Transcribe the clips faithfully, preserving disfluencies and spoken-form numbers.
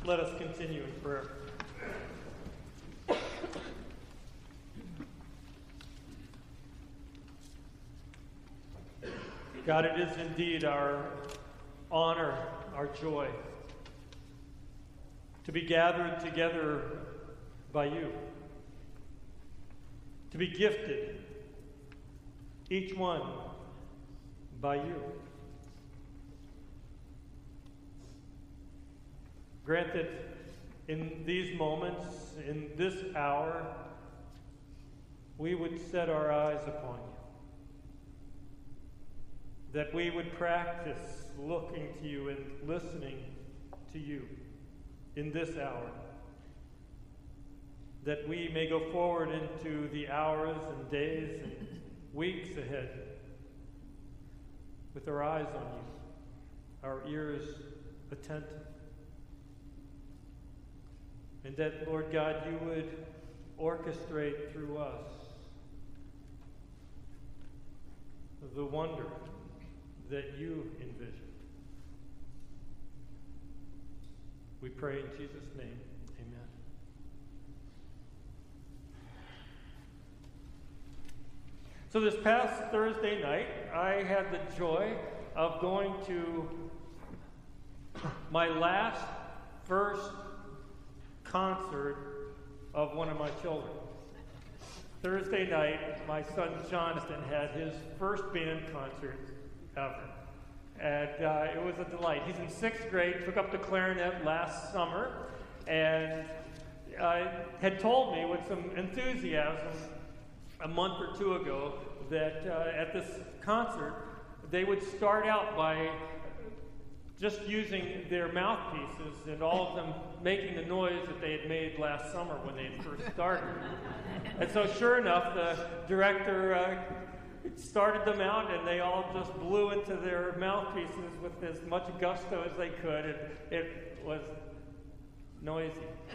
Let us continue in prayer. God, it is indeed our honor, our joy, to be gathered together by you, to be gifted, each one by you. Grant that in these moments, in this hour, we would set our eyes upon you. That we would practice looking to you and listening to you in this hour. That we may go forward into the hours and days and weeks ahead with our eyes on you, our ears attentive. And that, Lord God, you would orchestrate through us the wonder that you envision. We pray in Jesus' name. Amen. So this past Thursday night, I had the joy of going to my last, first concert of one of my children. Thursday night, my son Jonathan had his first band concert ever. And uh, it was a delight. He's in sixth grade, took up the clarinet last summer, and uh, had told me with some enthusiasm a month or two ago that uh, at this concert, they would start out by just using their mouthpieces and all of them making the noise that they had made last summer when they had first started. And so sure enough, the director uh, started them out and they all just blew into their mouthpieces with as much gusto as they could. And it was noisy.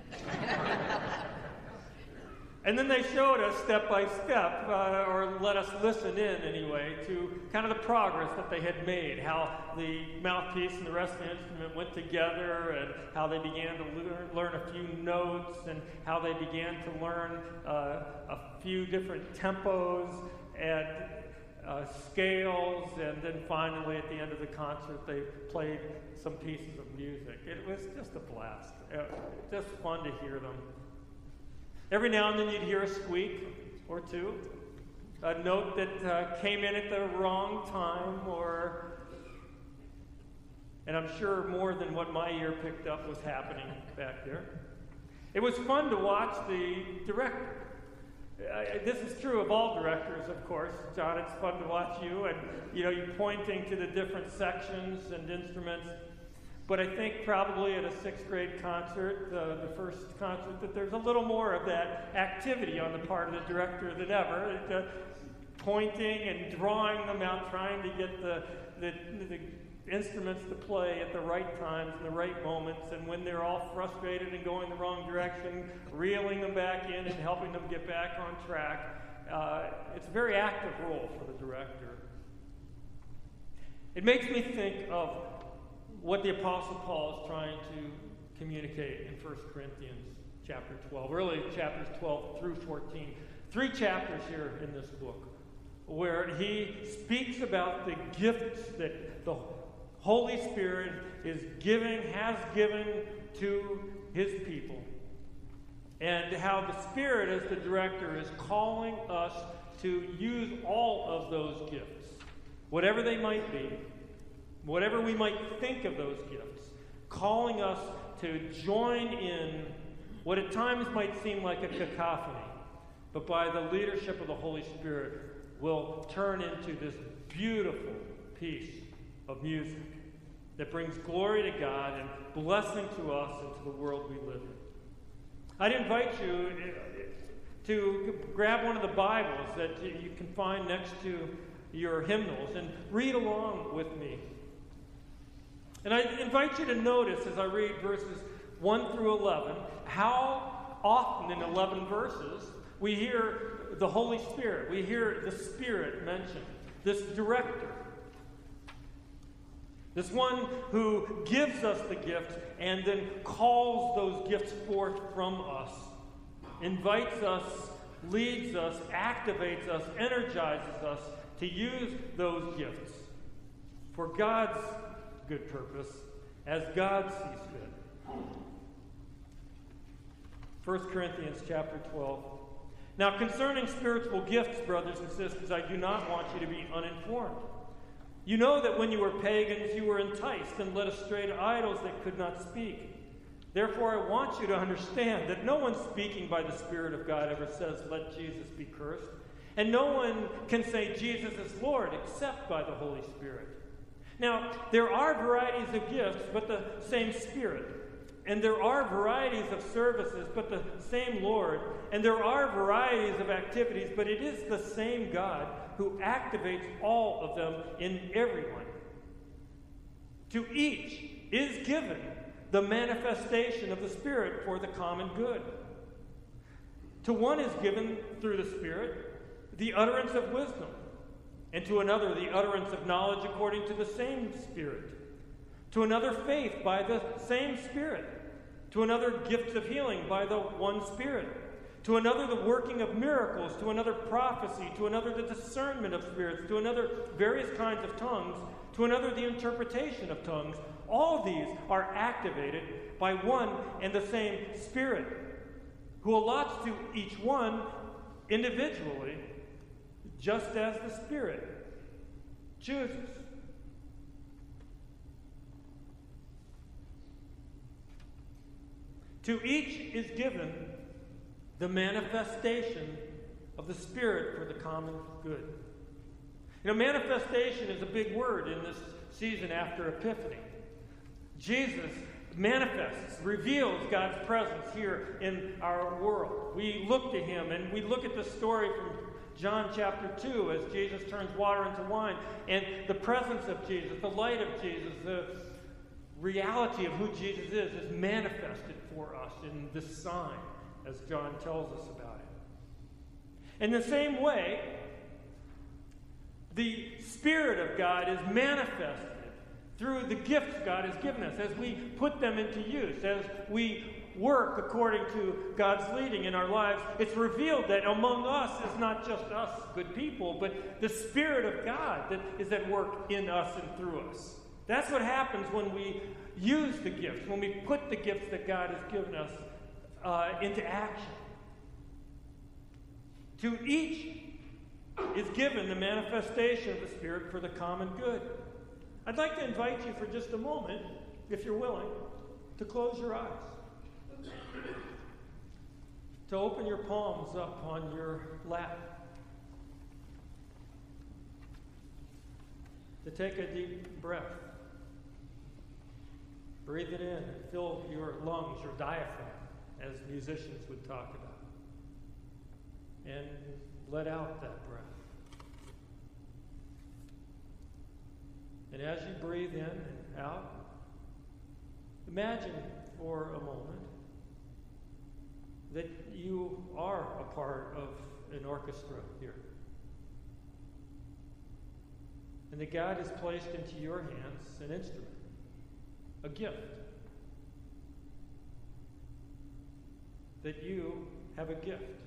And then they showed us step by step, uh, or let us listen in anyway, to kind of the progress that they had made, how the mouthpiece and the rest of the instrument went together, and how they began to learn, learn a few notes, and how they began to learn uh, a few different tempos and uh, scales, and then finally at the end of the concert they played some pieces of music. It was just a blast. It was just fun to hear them. Every now and then you'd hear a squeak or two, a note that uh, came in at the wrong time, or, and I'm sure more than what my ear picked up was happening back there. It was fun to watch the director. Uh, this is true of all directors, of course. John, it's fun to watch you, and you know, you're pointing to the different sections and instruments. But I think probably at a sixth grade concert, uh, the first concert, that there's a little more of that activity on the part of the director than ever. Uh, pointing and drawing them out, trying to get the, the, the instruments to play at the right times and the right moments. And when they're all frustrated and going the wrong direction, reeling them back in and helping them get back on track. Uh, it's a very active role for the director. It makes me think of what the Apostle Paul is trying to communicate in First Corinthians chapter twelve, really chapters twelve through fourteen. Three chapters here in this book where he speaks about the gifts that the Holy Spirit is giving, has given to his people, and how the Spirit as the director is calling us to use all of those gifts, whatever they might be, whatever we might think of those gifts, calling us to join in what at times might seem like a cacophony, but by the leadership of the Holy Spirit will turn into this beautiful piece of music that brings glory to God and blessing to us and to the world we live in. I'd invite you to grab one of the Bibles that you can find next to your hymnals and read along with me. And I invite you to notice as I read verses one through eleven, how often in eleven verses we hear the Holy Spirit, we hear the Spirit mentioned, this director. This one who gives us the gifts and then calls those gifts forth from us, invites us, leads us, activates us, energizes us to use those gifts for God's good purpose as God sees fit. First Corinthians chapter twelve. Now, concerning spiritual gifts, brothers and sisters, I do not want you to be uninformed. You know that when you were pagans, you were enticed and led astray to idols that could not speak. Therefore, I want you to understand that no one speaking by the Spirit of God ever says, "Let Jesus be cursed." And no one can say Jesus is Lord except by the Holy Spirit. Now, there are varieties of gifts, but the same Spirit. And there are varieties of services, but the same Lord. And there are varieties of activities, but it is the same God who activates all of them in everyone. To each is given the manifestation of the Spirit for the common good. To one is given through the Spirit the utterance of wisdom, and to another the utterance of knowledge according to the same Spirit. To another faith by the same Spirit. To another gifts of healing by the one Spirit. To another the working of miracles. To another prophecy. To another the discernment of spirits. To another various kinds of tongues. To another the interpretation of tongues. All these are activated by one and the same Spirit, who allots to each one individually, just as the Spirit chooses. To each is given the manifestation of the Spirit for the common good. You know, manifestation is a big word in this season after Epiphany. Jesus manifests, reveals God's presence here in our world. We look to him and we look at the story from John chapter two as Jesus turns water into wine, and the presence of Jesus, the light of Jesus, the reality of who Jesus is, is manifested for us in this sign, as John tells us about it. In the same way, the Spirit of God is manifested through the gifts God has given us as we put them into use, as we work according to God's leading in our lives. It's revealed that among us is not just us good people, but the Spirit of God that is at work in us and through us. That's what happens when we use the gifts, when we put the gifts that God has given us uh, into action. To each is given the manifestation of the Spirit for the common good. I'd like to invite you for just a moment, if you're willing, to close your eyes. To open your palms up on your lap. To take a deep breath. Breathe it in and fill your lungs, your diaphragm, as musicians would talk about. And let out that breath. And as you breathe in and out, imagine for a moment that you are a part of an orchestra here. And that God has placed into your hands an instrument, a gift. That you have a gift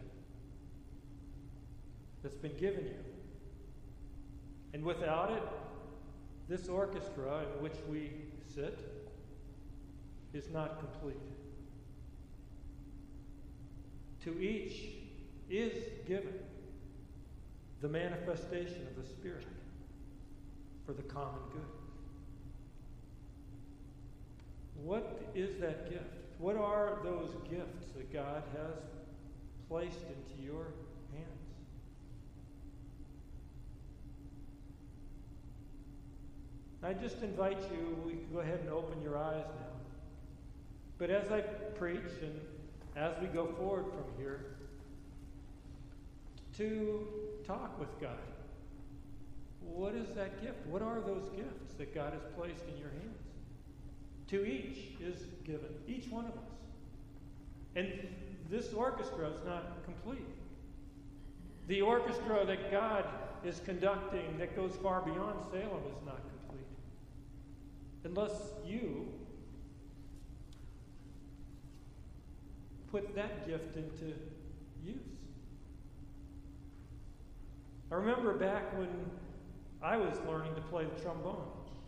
that's been given you. And without it, this orchestra in which we sit is not complete. To each is given the manifestation of the Spirit for the common good. What is that gift? What are those gifts that God has placed into your hands? I just invite you, we can go ahead and open your eyes now. But as I preach and as we go forward from here, to talk with God. What is that gift? What are those gifts that God has placed in your hands? To each is given, each one of us. And this orchestra is not complete. The orchestra that God is conducting that goes far beyond Salem is not complete. unless you put that gift into use. I remember back when I was learning to play the trombone.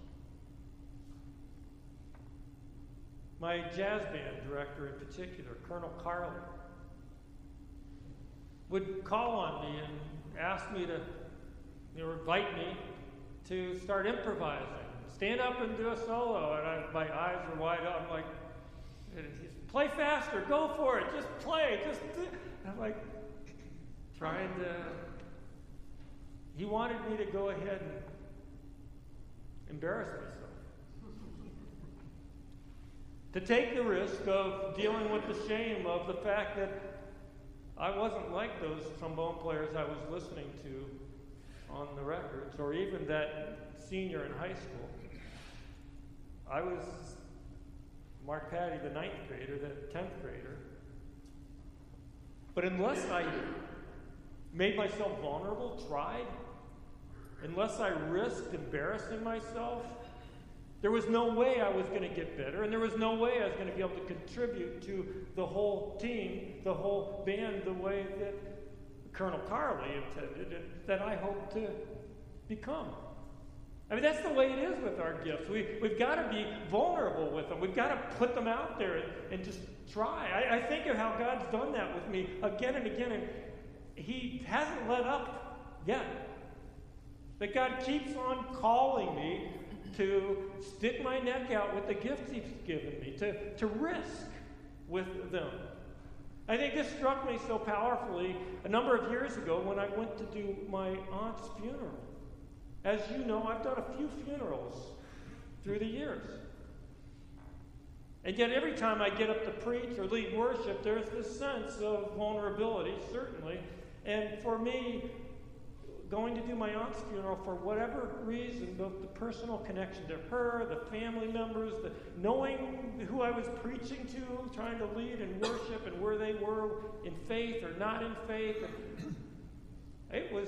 My jazz band director in particular, Colonel Carley, would call on me and ask me to, you know, invite me to start improvising. Stand up and do a solo. And I, my eyes were wide up. I'm like, play faster, go for it, just play, just do. And I'm like, trying to, he wanted me to go ahead and embarrass myself. To take the risk of dealing with the shame of the fact that I wasn't like those trombone players I was listening to on the records, or even that senior in high school. I was Mark Patty, the ninth grader, the tenth grader. But unless I made myself vulnerable, tried, unless I risked embarrassing myself, there was no way I was going to get better, and there was no way I was going to be able to contribute to the whole team, the whole band, the way that Colonel Carley intended, and that I hope to become. I mean, that's the way it is with our gifts. We, we've got to be vulnerable with them. We've got to put them out there and, and just try. I, I think of how God's done that with me again and again, and He hasn't let up yet. That God keeps on calling me to stick my neck out with the gifts He's given me, to, to risk with them. I think this struck me so powerfully a number of years ago when I went to do my aunt's funeral. As you know, I've done a few funerals through the years. And yet every time I get up to preach or lead worship, there's this sense of vulnerability, certainly. And for me, going to do my aunt's funeral, for whatever reason, both the personal connection to her, the family members, the knowing who I was preaching to, trying to lead and worship, and where they were in faith or not in faith, it was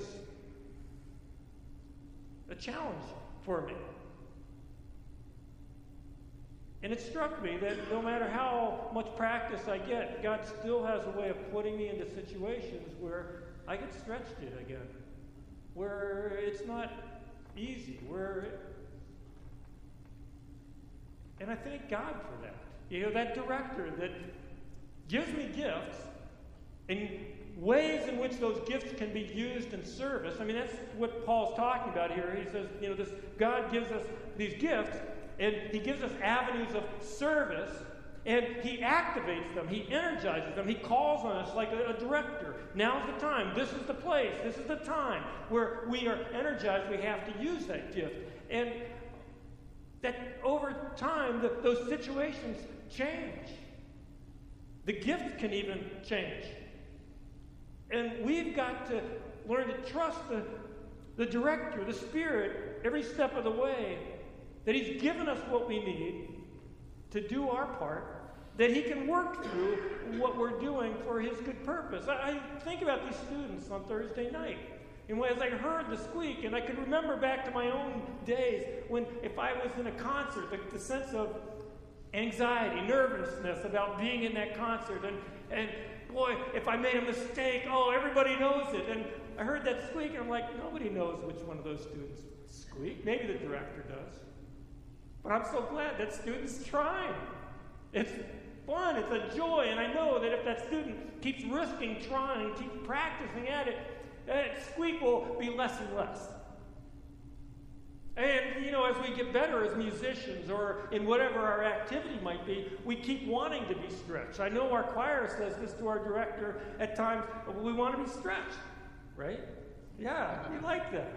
a challenge for me. And it struck me that no matter how much practice I get, God still has a way of putting me into situations where I get stretched it again, where it's not easy, where it, and I thank God for that. You know, that director that gives me gifts and ways in which those gifts can be used in service. I mean, that's what Paul's talking about here. He says, you know, this God gives us these gifts, and He gives us avenues of service, and He activates them. He energizes them. He calls on us like a, a director. Now's the time. This is the place. This is the time where we are energized. We have to use that gift. And that over time, the, those situations change. The gift can even change. And we've got to learn to trust the, the director, the Spirit, every step of the way, that He's given us what we need to do our part, that He can work through what we're doing for His good purpose. I, I think about these students on Thursday night, and as I heard the squeak, and I could remember back to my own days when, if I was in a concert, the, the sense of anxiety, nervousness about being in that concert, and, and boy, if I made a mistake, oh, everybody knows it. And I heard that squeak, and I'm like, nobody knows which one of those students squeaked. Maybe the director does. But I'm so glad that student's trying. It's fun, it's a joy, and I know that if that student keeps risking trying, keeps practicing at it, that squeak will be less and less. And, you know, as we get better as musicians or in whatever our activity might be, we keep wanting to be stretched. I know our choir says this to our director at times, we want to be stretched, right? Yeah, you like that.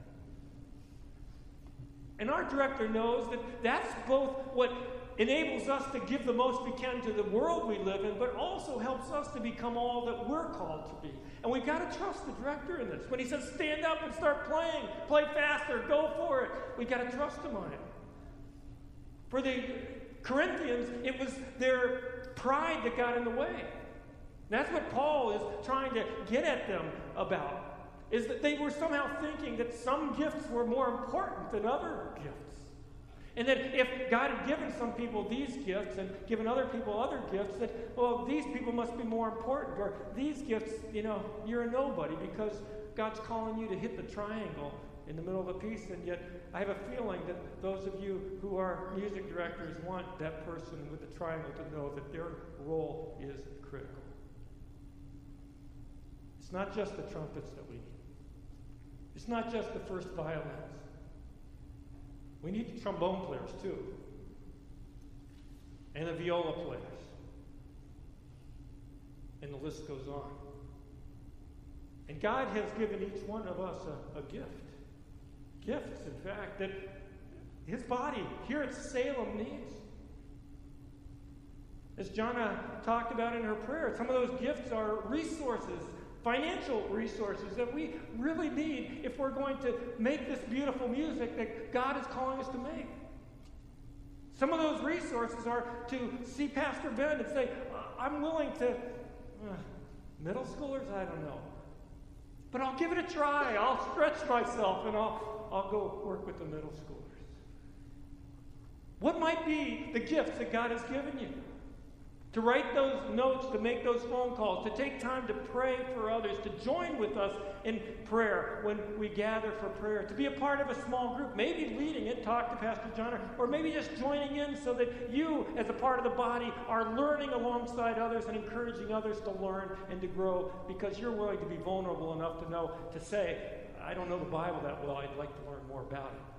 And our director knows that that's both what enables us to give the most we can to the world we live in, but also helps us to become all that we're called to be. And we've got to trust the director in this. When he says, stand up and start playing, play faster, go for it, we've got to trust him on it. For the Corinthians, it was their pride that got in the way. That's what Paul is trying to get at them about, is that they were somehow thinking that some gifts were more important than other gifts. And that if God had given some people these gifts and given other people other gifts, that, well, these people must be more important. Or these gifts, you know, you're a nobody because God's calling you to hit the triangle in the middle of a piece. And yet I have a feeling that those of you who are music directors want that person with the triangle to know that their role is critical. It's not just the trumpets that we need. It's not just the first violins. We need the trombone players too. And the viola players. And the list goes on. And God has given each one of us a, a gift. Gifts, in fact, that his body here at Salem needs. As Jonna talked about in her prayer, some of those gifts are resources, financial resources that we really need if we're going to make this beautiful music that God is calling us to make. Some of those resources are to see Pastor Ben and say, I'm willing to, uh, middle schoolers, I don't know. But I'll give it a try. I'll stretch myself and I'll, I'll go work with the middle schoolers. What might be the gifts that God has given you? To write those notes, to make those phone calls, to take time to pray for others, to join with us in prayer when we gather for prayer, to be a part of a small group, maybe leading it, talk to Pastor John, or maybe just joining in so that you, as a part of the body, are learning alongside others and encouraging others to learn and to grow because you're willing to be vulnerable enough to know, to say, I don't know the Bible that well, I'd like to learn more about it.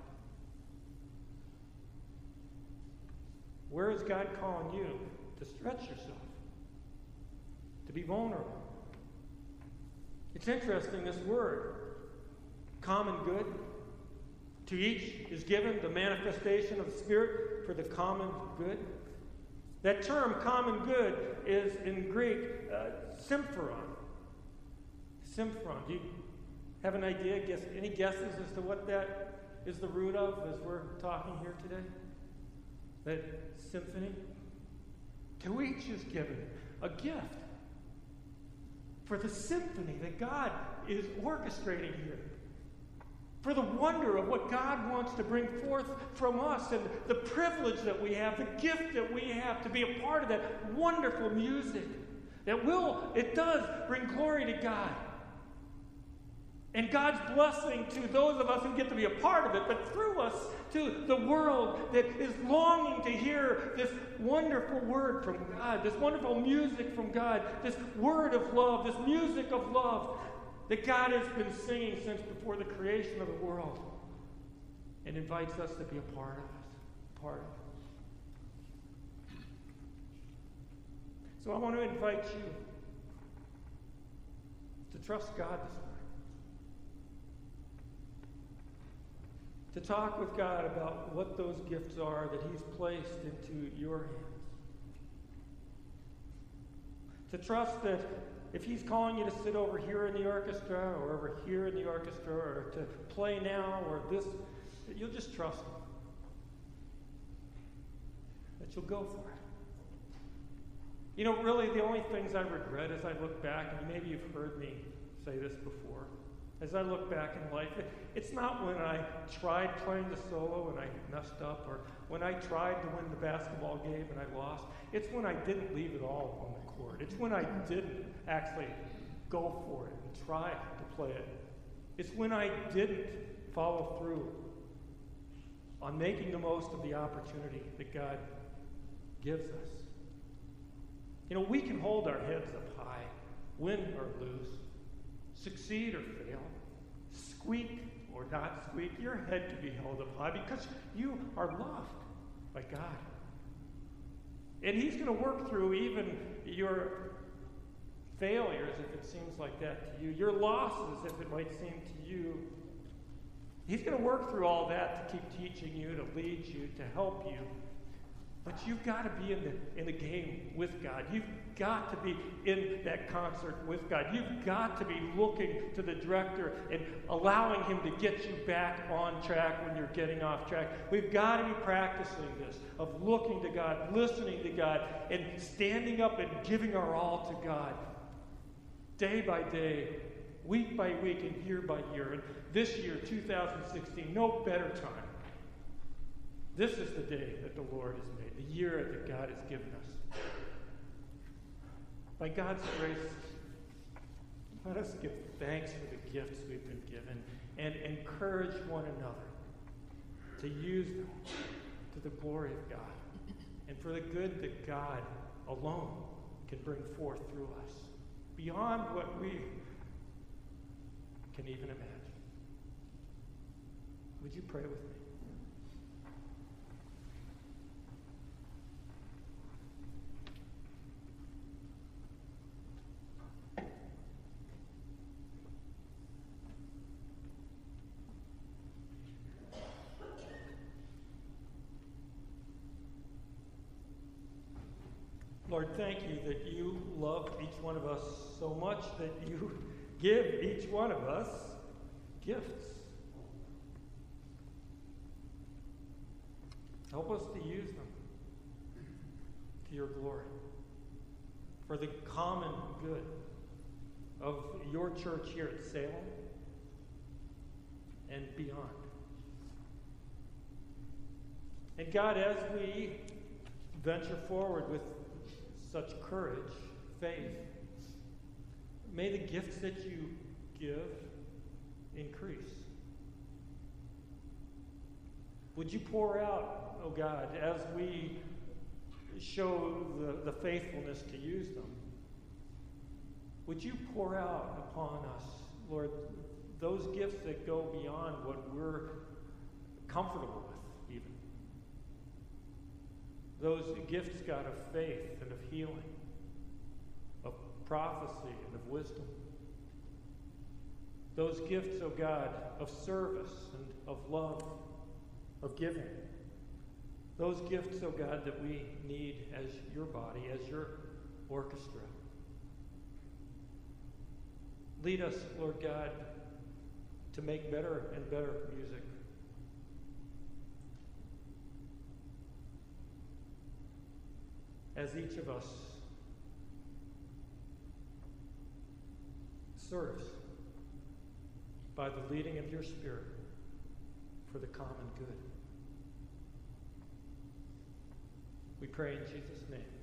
Where is God calling you to stretch yourself, to be vulnerable? It's interesting, this word, common good. To each is given the manifestation of the Spirit for the common good. That term, common good, is in Greek, uh, symphoron. Symphoron. Do you have an idea, guess, any guesses as to what that is the root of as we're talking here today? That symphony? To each is given a gift for the symphony that God is orchestrating here. For the wonder of what God wants to bring forth from us and the privilege that we have, the gift that we have to be a part of that wonderful music that will, it does bring glory to God. And God's blessing to those of us who get to be a part of it, but through us to the world that is longing to hear this wonderful word from God, this wonderful music from God, this word of love, this music of love that God has been singing since before the creation of the world and invites us to be a part of it, part of it. So I want to invite you to trust God this morning. To talk with God about what those gifts are that he's placed into your hands. To trust that if he's calling you to sit over here in the orchestra or over here in the orchestra or to play now or this, that you'll just trust him. That you'll go for it. You know, really the only things I regret as I look back, and maybe you've heard me say this before, as I look back in life, it, it's not when I tried playing the solo and I messed up, or when I tried to win the basketball game and I lost. It's when I didn't leave it all on the court. It's when I didn't actually go for it and try to play it. It's when I didn't follow through on making the most of the opportunity that God gives us. You know, we can hold our heads up high, win or lose, succeed or fail, squeak or not squeak. Your head can be held up high because you are loved by God. And he's going to work through even your failures, if it seems like that to you, your losses, if it might seem to you. He's going to work through all that to keep teaching you, to lead you, to help you. But you've got to be in the, in the game with God. You've got to be in that concert with God. You've got to be looking to the director and allowing him to get you back on track when you're getting off track. We've got to be practicing this, of looking to God, listening to God, and standing up and giving our all to God. Day by day, week by week, and year by year. And this year, two thousand sixteen, no better time This is the day that the Lord has made, the year that God has given us. By God's grace, let us give thanks for the gifts we've been given and encourage one another to use them to the glory of God and for the good that God alone can bring forth through us, beyond what we can even imagine. Would you pray with me? Lord, thank you that you love each one of us so much that you give each one of us gifts. Help us to use them to your glory, for the common good of your church here at Salem and beyond. And God, as we venture forward with such courage, faith, may the gifts that you give increase. Would you pour out, oh God, as we show the, the faithfulness to use them, would you pour out upon us, Lord, those gifts that go beyond what we're comfortable with, even. Those gifts, God, of faith and of healing, of prophecy and of wisdom. Those gifts, oh God, of service and of love, of giving. Those gifts, oh God, that we need as your body, as your orchestra. Lead us, Lord God, to make better and better music. As each of us serves by the leading of your Spirit for the common good. We pray in Jesus' name.